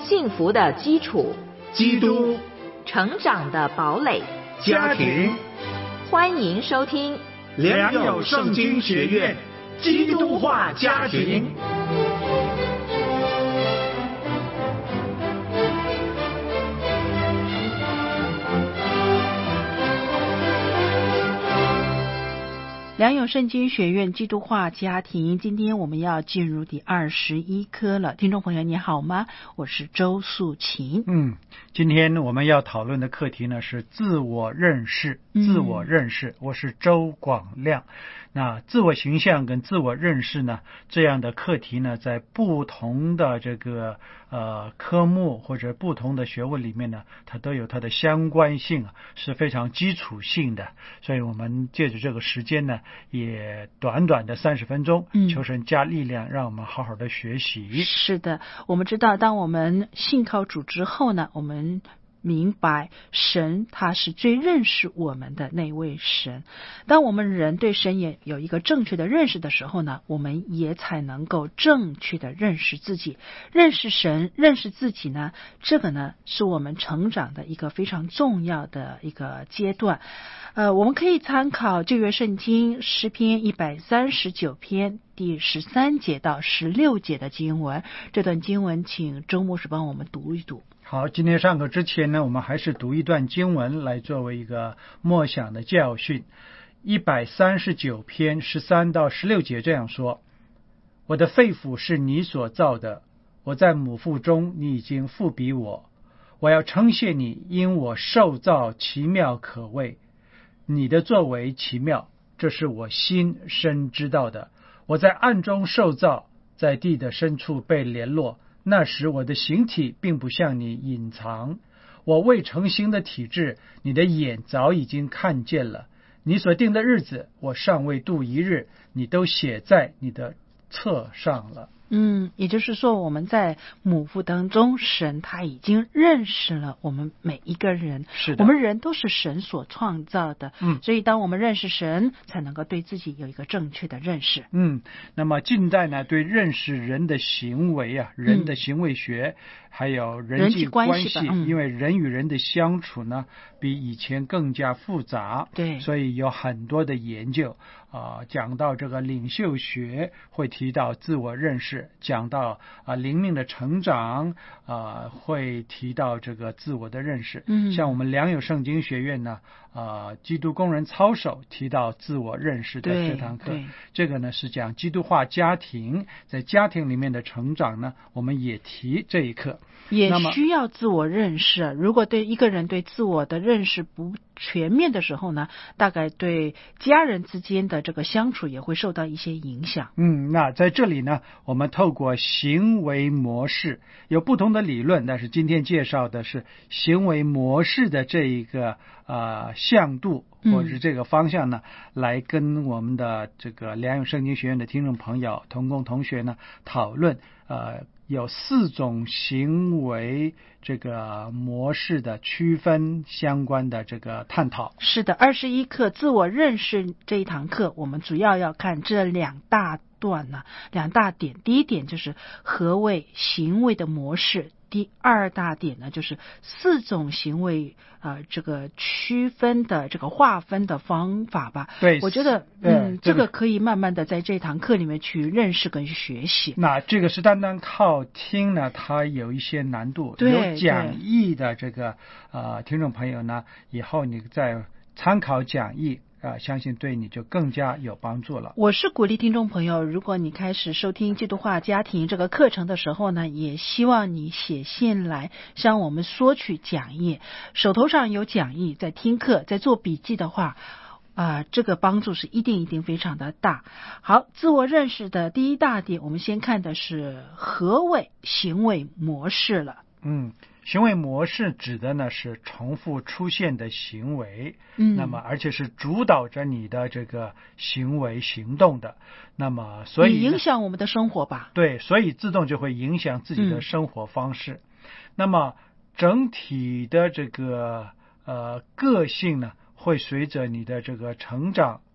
幸福的基础， 基督， 成长的堡垒， 家庭。 欢迎收听良友圣经学院基督化家庭。 良友圣经学院基督化家庭，今天我们要进入第21课了。听众朋友你好吗？我是周素琴。 今天我们要讨论的课题呢是自我认识。自我认识，我是周广亮。那自我形象跟自我认识呢，这样的课题呢，在不同的这个科目或者不同的学问里面呢，它都有它的相关性，是非常基础性的。所以我们借着这个时间呢，也短短的30分钟，求神加力量，让我们好好的学习。 是的，我们知道，当我们信靠主之后呢，我们明白神他是最认识我们的那位神。当我们人对神也有一个正确的认识的时候呢，我们也才能够正确的认识自己。认识神，认识自己呢，这个呢是我们成长的一个非常重要的一个阶段。我们可以参考旧约圣经诗篇139篇第13节到16节的经文。这段经文请周牧师帮我们读一读。 好，今天上课之前呢，我们还是读一段经文来作为一个默想的教训。139篇13到16节这样说：我的肺腑是你所造的，我在母腹中你已经复比我。我要称谢你，因我受造奇妙可畏，你的作为奇妙，这是我心深知道的。我在暗中受造，在地的深处被联络，那时我的形体并不向你隐藏。我未成形的体质，你的眼早已经看见了。你所定的日子，我尚未度一日，你都写在你的册上了。 也就是说，我们在母腹当中，神他已经认识了我们每一个人。 是的， 我们人都是神所创造的。所以当我们认识神，才能够对自己有一个正确的认识。 那么近代呢，对认识人的行为人的行为学，还有人际关系，因为人与人的相处呢，比以前更加复杂。 对， 所以有很多的研究讲到这个领袖学会提到自我认识，讲到灵命的成长会提到这个自我的认识。像我们良友圣经学院呢基督工人操守提到自我认识的这堂课，这个呢是讲基督化家庭，在家庭里面的成长呢，我们也提这一课。 也需要自我认识。如果对一个人对自我的认识不全面的时候呢，大概对家人之间的这个相处也会受到一些影响。 那在这里呢，我们透过行为模式，有不同的理论，但是今天介绍的是行为模式的这一个向度或者是这个方向呢，来跟我们的这个良友圣经学院的听众朋友同工同学呢讨论有4种行为这个模式的区分相关的这个探讨。 是的，21课自我认识这一堂课，我们主要要看这2大段呢，2大点。第一点就是何谓行为的模式，第2大点呢就是4种行为这个区分的这个划分的方法吧。 对， 我觉得这个可以慢慢的在这堂课里面去认识跟学习。 那这个是单单靠听呢，它有一些难度。有讲义的这个听众朋友呢，以后你再参考讲义相信对你就更加有帮助了。 我是鼓励听众朋友，如果你开始收听基督化家庭这个课程的时候呢，也希望你写信来向我们索取讲义。手头上有讲义，在听课，在做笔记的话这个帮助是一定非常的大。好，自我认识的第1大点，我们先看的是何谓行为模式了。 行为模式指的呢是重复出现的行为，那么而且是主导着你的这个行为行动的，那么所以影响我们的生活吧。 对，所以自动就会影响自己的生活方式。那么整体的这个个性呢，会随着你的这个成长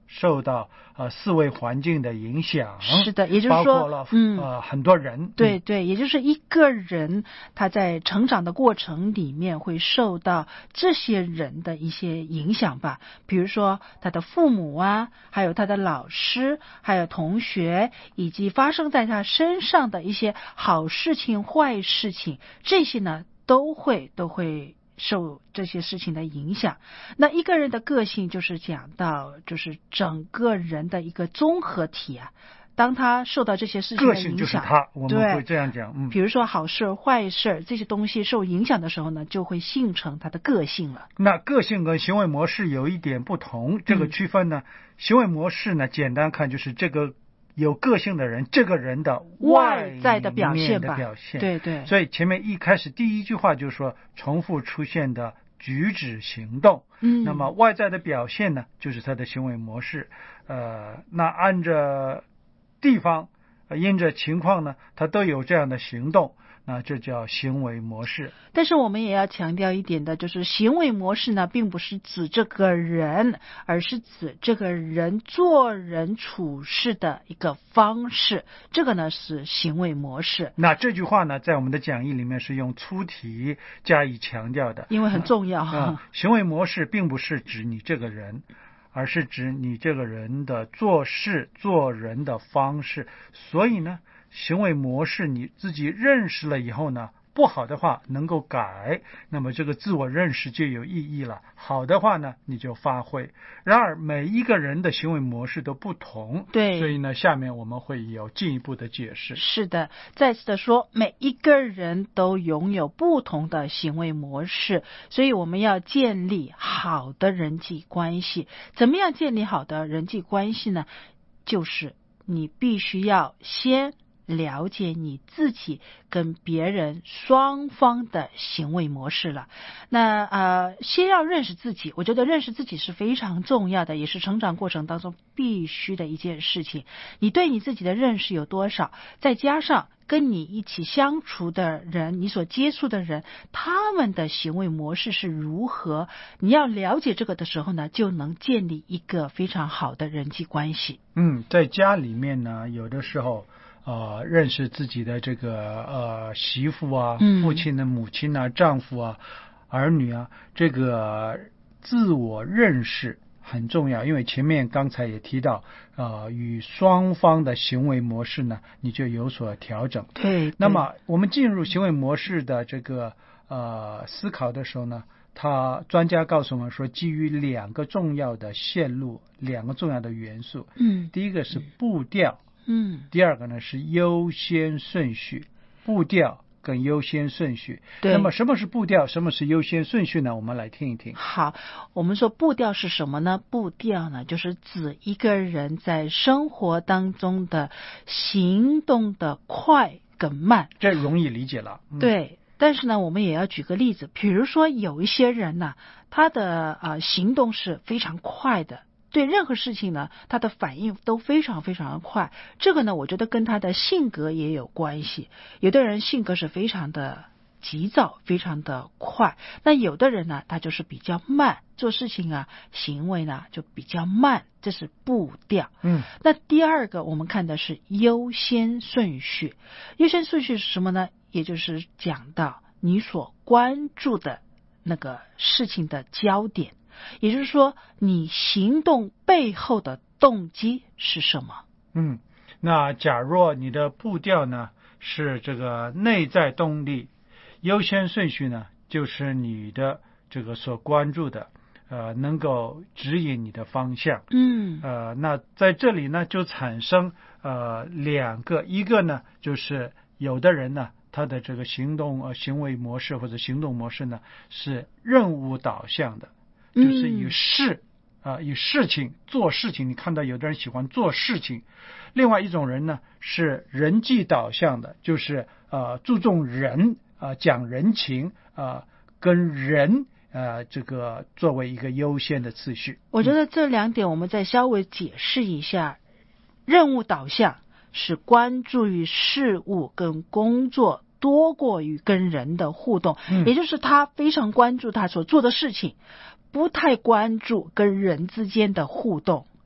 受到四维环境的影响。 是的，也就是说包括了很多人。 对对，也就是一个人他在成长的过程里面会受到这些人的一些影响吧，比如说他的父母啊，还有他的老师，还有同学，以及发生在他身上的一些好事情、坏事情，这些呢都会受这些事情的影响。那一个人的个性就是讲到就是整个人的一个综合体啊，当他受到这些事情的影响， 个性就是他，我们会这样讲。 比如说好事坏事这些东西受影响的时候呢，就会形成他的个性了。 那个性跟行为模式有一点不同，这个区分呢，行为模式呢，简单看就是这个有个性的人，这个人的外在的表现吧。对对。 所以前面一开始第一句话就是说重复出现的举止行动。那么外在的表现呢，就是他的行为模式。那按着地方因着情况呢，他都有这样的行动，那这叫行为模式。 但是我们也要强调一点的，就是行为模式呢，并不是指这个人，而是指这个人做人处事的一个方式，这个呢是行为模式。 那这句话呢，在我们的讲义里面是用粗体加以强调的， 因为很重要。 行为模式并不是指你这个人，而是指你这个人的做事做人的方式。所以呢，行为模式你自己认识了以后呢，不好的话能够改，那么这个自我认识就有意义了。好的话呢，你就发挥。然而每一个人的行为模式都不同， 对， 所以呢，下面我们会有进一步的解释。 是的，再次的说，每一个人都拥有不同的行为模式，所以我们要建立好的人际关系。怎么样建立好的人际关系呢？就是你必须要先了解你自己跟别人双方的行为模式了。那先要认识自己，我觉得认识自己是非常重要的，也是成长过程当中必须的一件事情。你对你自己的认识有多少，再加上跟你一起相处的人，你所接触的人，他们的行为模式是如何，你要了解这个的时候呢，就能建立一个非常好的人际关系。 在家里面呢，有的时候认识自己的这个媳妇啊、父亲的母亲啊、丈夫啊、儿女啊，这个自我认识很重要。因为前面刚才也提到与双方的行为模式呢，你就有所调整。 对。 那么我们进入行为模式的这个思考的时候呢，专家告诉我们说，基于两个重要的线路，两个重要的元素。第一个是步调。第二个呢是优先顺序。步调跟优先顺序。那么什么是步调，什么是优先顺序呢？我们来听一听。 好，我们说步调是什么呢？步调呢，就是指一个人在生活当中的行动的快跟慢。 这容易理解了。 对。但是呢，我们也要举个例子，比如说有一些人呢，他的行动是非常快的，对任何事情呢，他的反应都非常非常的快。这个呢，我觉得跟他的性格也有关系。有的人性格是非常的急躁，非常的快，那有的人呢，他就是比较慢，做事情啊，行为呢就比较慢，这是步调。那第二个我们看的是优先顺序。优先顺序是什么呢？也就是讲到你所关注的那个事情的焦点，也就是说你行动背后的动机是什么。 那假若你的步调呢是这个内在动力，优先顺序呢就是你的这个所关注的能够指引你的方向。那在这里呢就产生两个，一个呢就是有的人呢他的这个行为模式或者行动模式呢是任务导向的，就是以事情做事情。你看到有的人喜欢做事情。另外一种人呢是人际导向的，就是注重人讲人情跟人这个作为一个优先的次序。 我觉得这两点我们再稍微解释一下。任务导向是关注于事物跟工作多过于跟人的互动，也就是他非常关注他所做的事情，不太关注跟人之间的互动。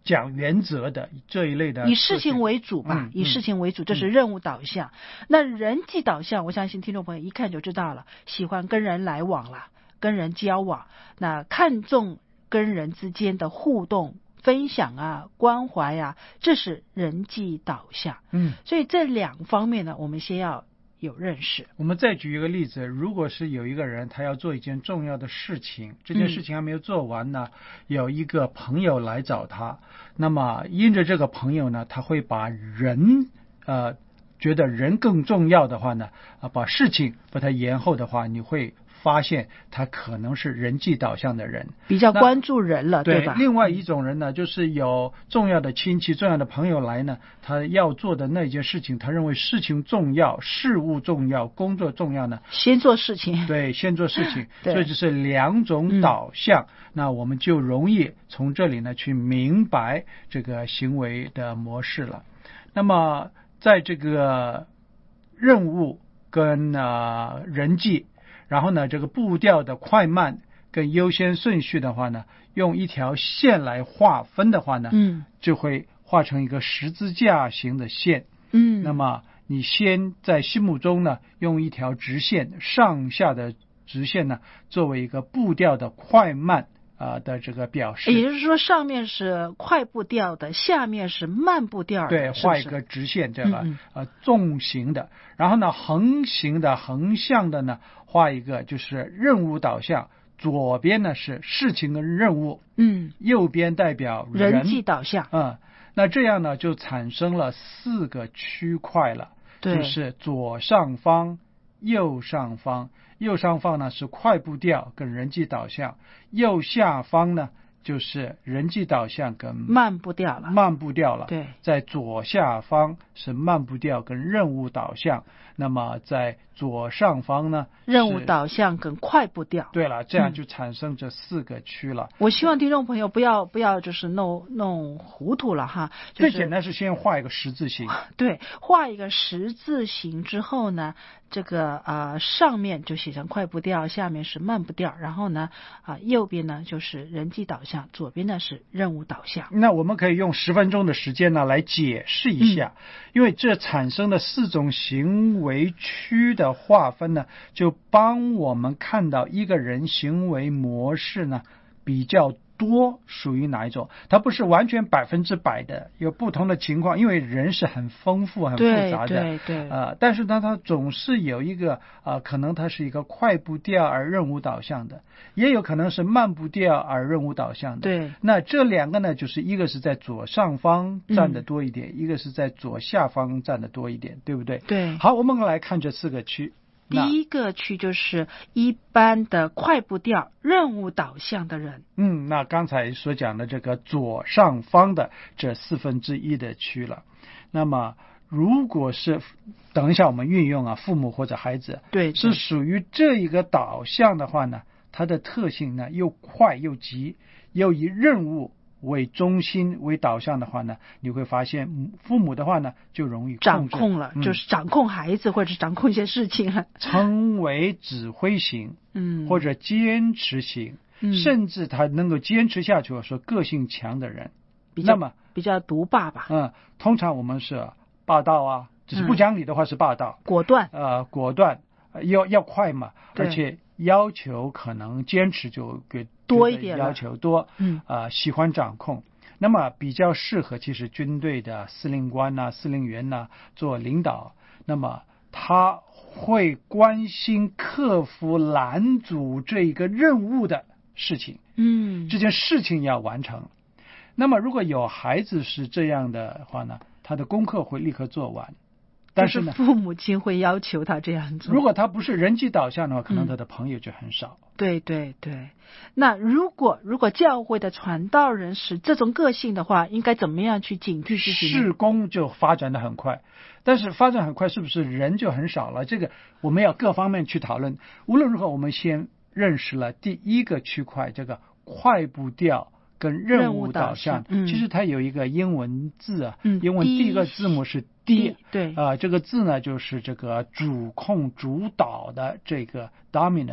讲原则的这一类的， 以事情为主吧，以事情为主，这是任务导向。那人际导向，我相信听众朋友一看就知道了，喜欢跟人来往了，跟人交往，那看重跟人之间的互动、分享啊、关怀啊，这是人际导向。所以这两方面呢，我们先要有认识。 我们再举一个例子，如果是有一个人他要做一件重要的事情，这件事情还没有做完呢，有一个朋友来找他，那么因着这个朋友呢，他会把人觉得人更重要的话呢，把事情把它延后的话，你会发现他可能是人际导向的人， 比较关注人了，对吧？ 另外一种人呢，就是有重要的亲戚、重要的朋友来呢，他要做的那件事情，他认为事情重要、事务重要、工作重要呢， 先做事情。 对，先做事情。所以这是两种导向，那我们就容易从这里呢去明白这个行为的模式了。那么在这个任务跟人际，然后呢，这个步调的快慢跟优先顺序的话呢，用一条线来划分的话呢，就会画成一个十字架形的线。那么你先在心目中呢，用一条直线，上下的直线呢，作为一个步调的快慢的这个表示。 也就是说，上面是快步调的，下面是慢步调的。 对，画一个直线，这个纵行的，然后呢，横行的、横向的呢，画一个就是任务导向，左边呢是事情跟任务，右边代表人际导向。 那这样呢就产生了4个区块了，就是左上方、右上方。右上方呢是快步调跟人际导向，右下方呢就是人际导向跟慢步调了。对， 在左下方是慢步调跟任务导向，那么在左上方呢， 任务导向跟快步调。 对了，这样就产生这4个区了。 我希望听众朋友不要就是弄糊涂了哈。 最简单是先画一个十字形。 对，画一个十字形之后呢，这个上面就写成快步调，下面是慢步调，然后呢右边呢就是人际导向，左边呢是任务导向。 那我们可以用10分钟的时间呢来解释一下，因为这产生的4种行为区的划分呢，就帮我们看到一个人行为模式呢比较多属于哪一种。它不是完全100%的，有不同的情况，因为人是很丰富很复杂的。 对。 但是呢它总是有一个可能它是一个快步调而任务导向的，也有可能是慢步调而任务导向的。 对， 那这2个呢，就是一个是在左上方占的多一点，一个是在左下方占的多一点，对不对？ 对。 好，我们来看这4个区。 第一个区就是一般的快步调任务导向的人。 那刚才所讲的这个左上方的这1/4的区了。那么如果是等一下我们运用父母或者孩子， 对， 是属于这一个导向的话呢，它的特性呢又快又急，又以任务为中心为导向的话呢，你会发现父母的话呢就容易掌控了，就是掌控孩子或者掌控一些事情了， 称为指挥型，或者坚持型，甚至他能够坚持下去，说个性强的人，那么比较独霸吧。 通常我们是霸道只是不讲理的话是霸道， 果断， 要快嘛，而且要求可能坚持就多一点， 要求多，喜欢掌控。那么比较适合其实军队的司令官司令员做领导，那么他会关心克服拦阻这一个任务的事情，这件事情要完成。那么如果有孩子是这样的话呢，他的功课会立刻做完。但是呢， 父母亲会要求他这样做。 如果他不是人际导向的话，可能他的朋友就很少。 对。那如果教会的传道人是这种个性的话，应该怎么样去警惕自己呢？ 事工就发展得很快，但是发展很快是不是人就很少了？这个我们要各方面去讨论。无论如何，我们先认识了第一个区块，这个快步调跟任务导向。其实它有一个英文字英文第一个字母是D， 对， 这个字呢就是这个主控主导的这个 dominant，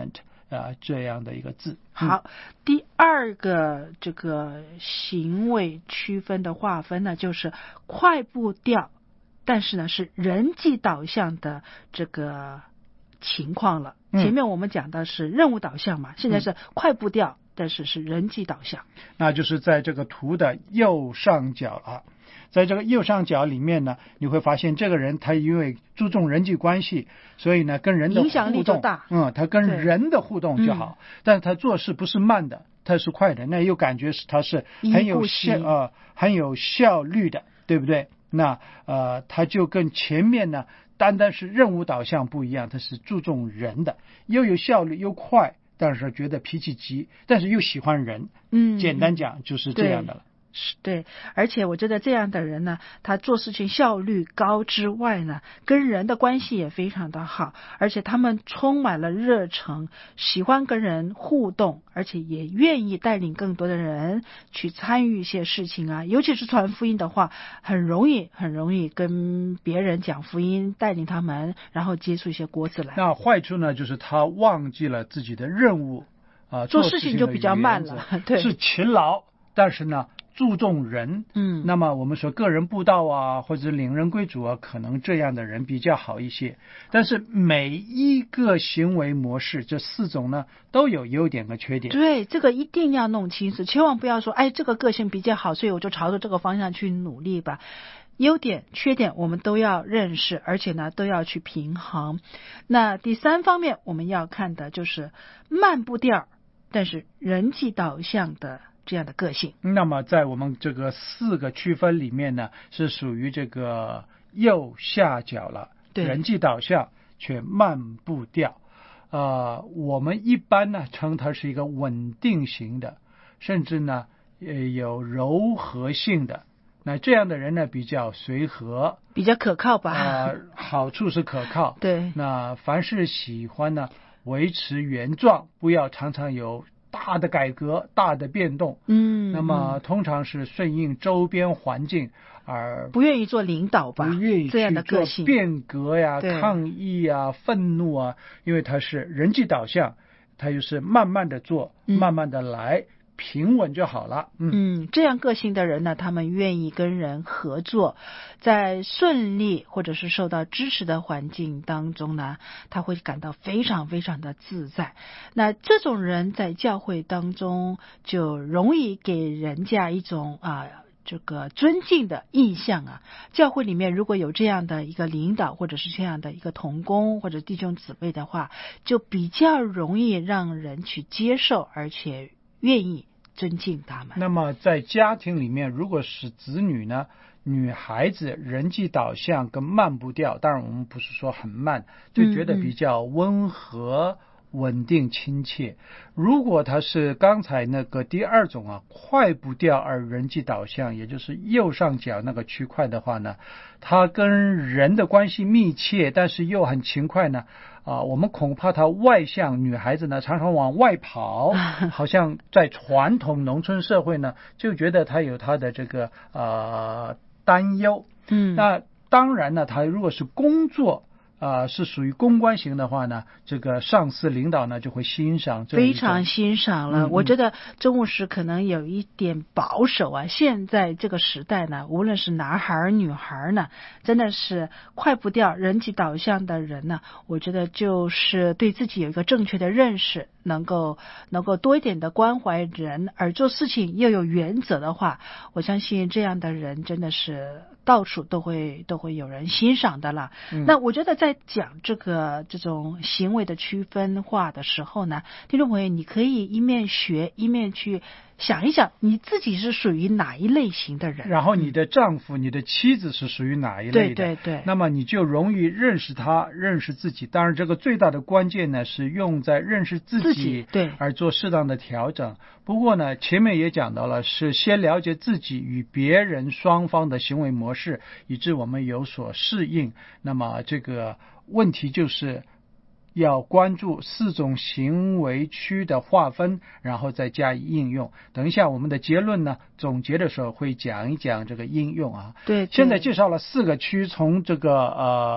这样的一个字。 好，第二个这个行为区分的划分呢，就是快步调，但是呢是人际导向的这个情况了。前面我们讲的是任务导向嘛，现在是快步调，但是是人际导向。 那就是在这个图的右上角了。在这个右上角里面呢，你会发现这个人他因为注重人际关系，所以呢跟人的互动影响力就大。 他跟人的互动就好，但是他做事不是慢的，他是快的，那又感觉他是很有效率的，对不对？那他就跟前面呢单单是任务导向不一样，他是注重人的，又有效率又快，但是觉得脾气急，但是又喜欢人。简单讲就是这样的了。 对，而且我觉得这样的人呢，他做事情效率高之外呢，跟人的关系也非常的好，而且他们充满了热忱，喜欢跟人互动，而且也愿意带领更多的人去参与一些事情啊，尤其是传福音的话，很容易跟别人讲福音，带领他们，然后接触一些果子来。 那坏处呢，就是他忘记了自己的任务做事情就比较慢了。对， 是勤劳，但是呢注重人。那么我们说个人布道啊，或者领人归主啊，可能这样的人比较好一些。但是每一个行为模式，这4种呢都有优点和缺点。 对，这个一定要弄清楚，千万不要说这个个性比较好，所以我就朝着这个方向去努力吧。优点缺点我们都要认识，而且呢都要去平衡。那第3方面我们要看的就是慢步调，但是人际导向的这样的个性。 那么在我们这个4个区分里面呢，是属于这个右下角了。 对， 人际导向却慢步调。我们一般呢称它是一个稳定型的，甚至呢有柔和性的。那这样的人呢比较随和， 比较可靠吧。 好处是可靠。 对， 那凡是喜欢呢维持原状，不要常常有大的改革、大的变动。那么通常是顺应周边环境，而不愿意做领导吧， 不愿意这样的个性， 变革呀、抗议啊、愤怒啊，因为它是人际导向，它就是慢慢的做，慢慢的来，平稳就好了。 这样个性的人呢，他们愿意跟人合作，在顺利或者是受到支持的环境当中呢，他会感到非常非常的自在。那这种人在教会当中就容易给人家一种这个尊敬的印象啊。教会里面如果有这样的一个领导，或者是这样的一个同工或者弟兄姊妹的话，就比较容易让人去接受，而且愿意尊敬他们。 那么在家庭里面，如果是子女呢，女孩子人际导向跟慢步调，当然我们不是说很慢，就觉得比较温和、稳定、亲切。如果他是刚才那个第2种快步调而人际导向，也就是右上角那个区块的话呢，他跟人的关系密切，但是又很勤快呢。我们恐怕她外向，女孩子呢常常往外跑，好像在传统农村社会呢，就觉得她有她的这个担忧。那当然呢，她如果是工作是属于公关型的话呢，这个上司领导呢就会欣赏， 非常欣赏了。我觉得周牧师可能有一点保守啊。现在这个时代呢，无论是男孩女孩呢，真的是快步调、人际导向的人呢，我觉得就是对自己有一个正确的认识，能够多一点的关怀人，而做事情又有原则的话，我相信这样的人真的是到处都会有人欣赏的了。那我觉得在讲这种行为的区分化的时候呢，听众朋友，你可以一面学一面去想一想你自己是属于哪一类型的人， 然后你的丈夫、你的妻子是属于哪一类的。 对， 那么你就容易认识他、认识自己。当然这个最大的关键呢是用在认识自己对， 而做适当的调整。不过呢前面也讲到了，是先了解自己与别人双方的行为模式，以致我们有所适应。那么这个问题就是要关注4种行为区的划分，然后再加以应用。等一下我们的结论呢，总结的时候会讲一讲这个应用啊。 对， 现在介绍了4个区，从这个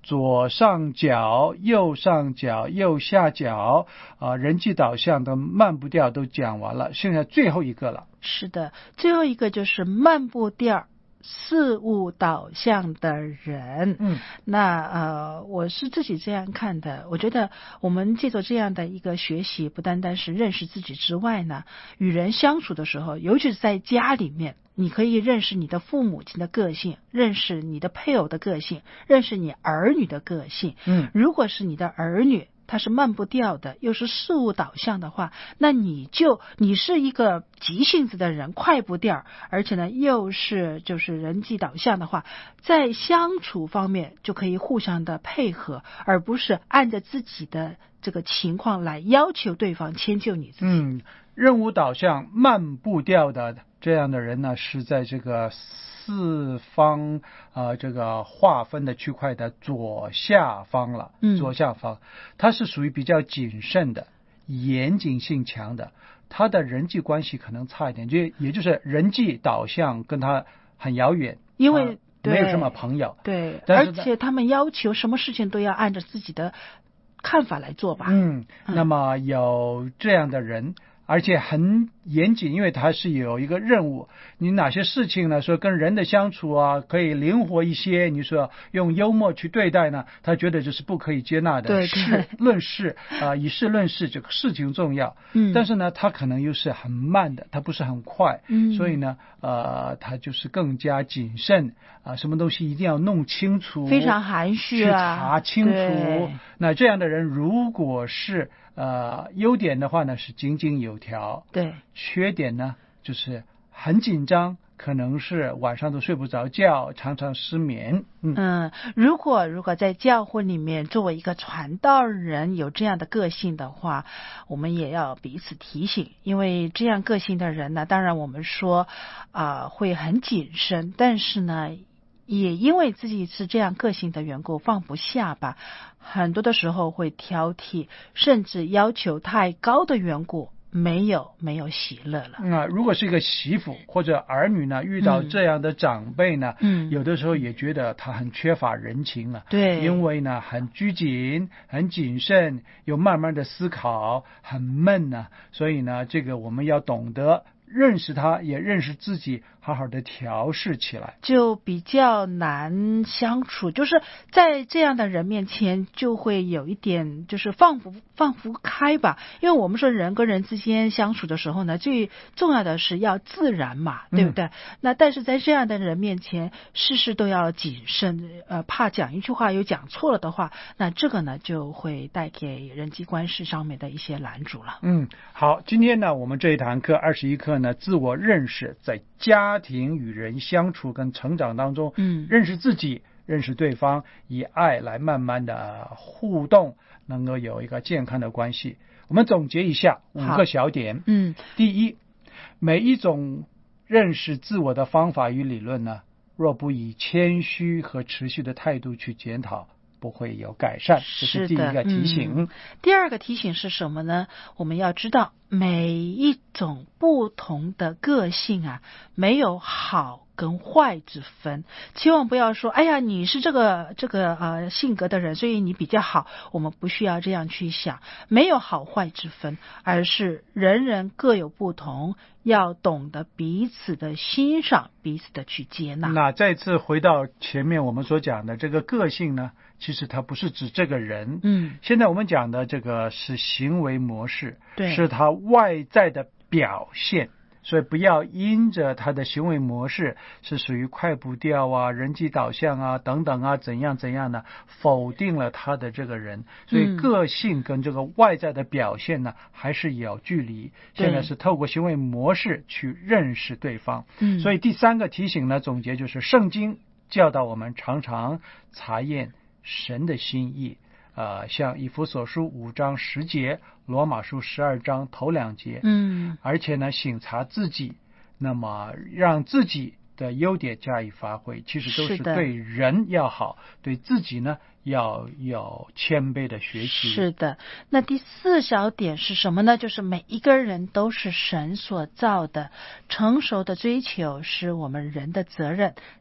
左上角、右上角、右下角人际导向的慢步调都讲完了，剩下最后一个了。 是的，最后一个就是慢步调事物导向的人。那我是自己这样看的，我觉得我们借着这样的一个学习，不单单是认识自己之外呢，与人相处的时候，尤其是在家里面，你可以认识你的父母亲的个性，认识你的配偶的个性，认识你儿女的个性。如果是你的儿女他是慢步调的，又是事物导向的话，那你是一个急性子的人，快步调，而且呢又是就是人际导向的话，在相处方面就可以互相的配合，而不是按着自己的这个情况来要求对方迁就你自己。 任务导向慢步调的这样的人呢，是在这个四方这个划分的区块的左下方了。左下方，他是属于比较谨慎的，严谨性强的，他的人际关系可能差一点，也就是人际导向跟他很遥远， 因为没有什么朋友。 对，而且他们要求什么事情都要按照自己的看法来做吧。 那么有这样的人，而且很严谨，因为他是有一个任务，你哪些事情呢，说跟人的相处啊可以灵活一些，你说用幽默去对待呢，他觉得这是不可以接纳的。 对， 论事以事论事，这个事情重要。但是呢他可能又是很慢的，他不是很快。所以呢他就是更加谨慎什么东西一定要弄清楚， 非常含蓄去查清楚。那这样的人如果是优点的话呢是井井有条， 对， 缺点呢就是很紧张，可能是晚上都睡不着觉，常常失眠。 如果在教会里面作为一个传道人有这样的个性的话，我们也要彼此提醒，因为这样个性的人呢，当然我们说会很谨慎，但是呢也因为自己是这样个性的缘故放不下吧，很多的时候会挑剔，甚至要求太高的缘故，没有喜乐了。 如果是一个媳妇或者儿女呢，遇到这样的长辈呢，有的时候也觉得他很缺乏人情了。 对， 因为呢很拘谨，很谨慎，又慢慢的思考，很闷呢，所以呢这个我们要懂得认识他，也认识自己，好好的调试起来， 就比较难相处。就是在这样的人面前就会有一点就是放不开吧，因为我们说人跟人之间相处的时候呢，最重要的是要自然嘛，对不对？那但是在这样的人面前事事都要谨慎，怕讲一句话有讲错了的话，那这个呢就会带给人际关系上面的一些拦阻了。 好，今天呢我们这一堂课21课呢，自我认识，在家庭与人相处跟成长当中，认识自己，认识对方，以爱来慢慢的互动，能够有一个健康的关系。我们总结一下5个小点。第一，每一种认识自我的方法与理论呢，若不以谦虚和持续的态度去检讨，不会有改善，这是第一个提醒。 第二个提醒是什么呢？我们要知道每一种不同的个性没有好跟坏之分，千万不要说哎呀你是这个性格的人，所以你比较好，我们不需要这样去想，没有好坏之分，而是人人各有不同，要懂得彼此的欣赏，彼此的去接纳。 那再次回到前面我们所讲的这个个性呢，其实它不是指这个人。现在我们讲的这个是行为模式， 对， 是他外在的表现，所以不要因着他的行为模式是属于快步调人际导向等等怎样呢，否定了他的这个人。所以个性跟这个外在的表现呢，还是有距离。现在是透过行为模式去认识对方。所以第3个提醒呢，总结就是圣经教导我们常常查验神的心意。像以弗所书5章10节，罗马书12章头2节。而且呢省察自己，那么让自己的优点加以发挥，其实都是对人要好，对自己呢要有谦卑的学习。 是的。那第4小点是什么呢？就是每一个人都是神所造的，成熟的追求是我们人的责任，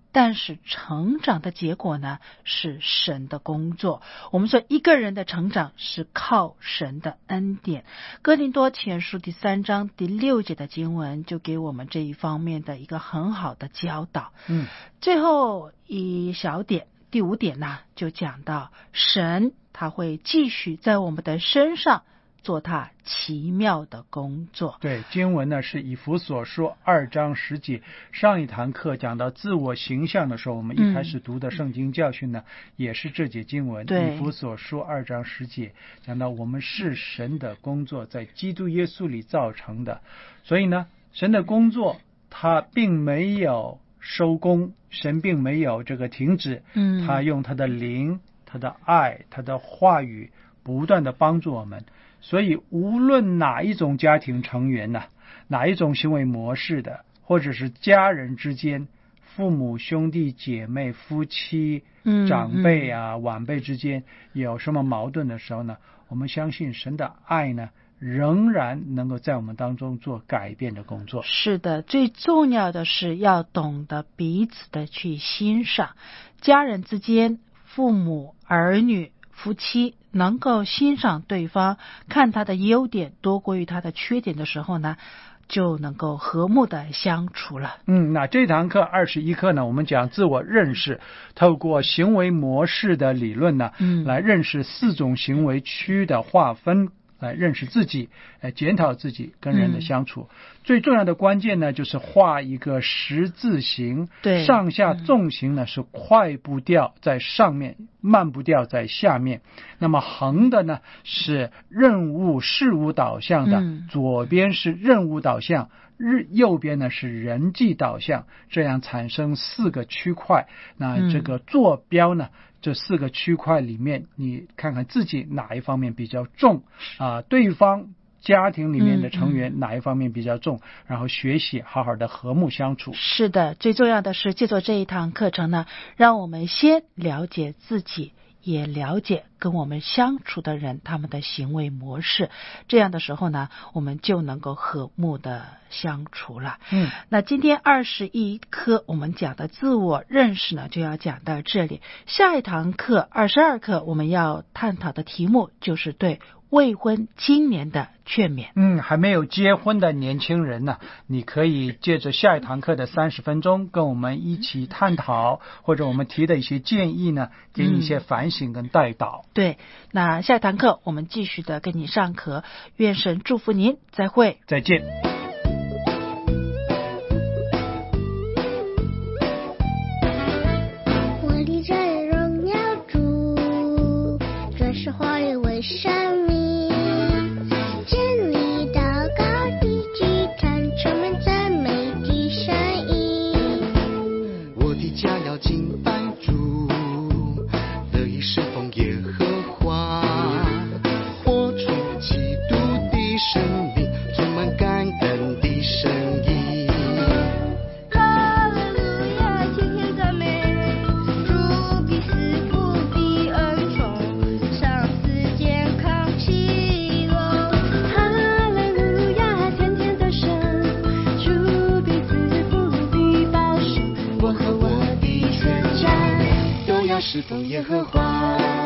但是成长的结果呢，是神的工作。我们说一个人的成长是靠神的恩典。哥林多前书第3章第6节的经文就给我们这一方面的一个很好的教导。最后一小点，第5点呢，就讲到神他会继续在我们的身上做他奇妙的工作。 对，经文呢是以弗所书2章10节。上一堂课讲到自我形象的时候，我们一开始读的圣经教训呢，也是这节经文。以弗所书2章10节讲到我们是神的工作，在基督耶稣里造成的。所以呢，神的工作他并没有收工，神并没有这个停止。他用他的灵、他的爱、他的话语不断的帮助我们。所以无论哪一种家庭成员呢，哪一种行为模式的，或者是家人之间，父母、兄弟姐妹、夫妻、长辈啊、晚辈之间有什么矛盾的时候呢，我们相信神的爱呢仍然能够在我们当中做改变的工作。 是的，最重要的是要懂得彼此的去欣赏。家人之间，父母、儿女、夫妻能够欣赏对方，看他的优点多过于他的缺点的时候呢，就能够和睦的相处了。 那这堂课21课呢，我们讲自我认识，透过行为模式的理论呢，来认识4种行为区的划分，来认识自己，来检讨自己跟人的相处。最重要的关键呢，就是画一个十字形， 对， 上下纵形呢是快步调在上面，慢步调在下面。那么横的呢是任务事物导向的，左边是任务导向，右边呢是人际导向，这样产生4个区块。那这个坐标呢，这4个区块里面，你看看自己哪一方面比较重对方家庭里面的成员哪一方面比较重，然后学习好好的和睦相处。 是的，最重要的是借助这一堂课程呢，让我们先了解自己，也了解跟我们相处的人他们的行为模式，这样的时候呢，我们就能够和睦的相处了。那今天21课我们讲的自我认识呢，就要讲到这里。下一堂课22课我们要探讨的题目就是对未婚青年的劝勉。 还没有结婚的年轻人呢，你可以借着下一堂课的30分钟跟我们一起探讨，或者我们提的一些建议呢，给你一些反省跟带导。 对，那下一堂课我们继续的跟你上课，愿神祝福您，再会， 再见。 我立着荣耀主，这是话语为生命，真理祷告的祭坛，充满赞美的声音。 我的家要敬拜主，乐意侍奉耶和华，活出基督的生命，充满感恩的声音。 哈利路亚，天天赞美主必赐福的恩宠，上司健康喜乐。哈利路亚，天天的神，主必赐福的保守，我和我的全家都要侍奉耶和华。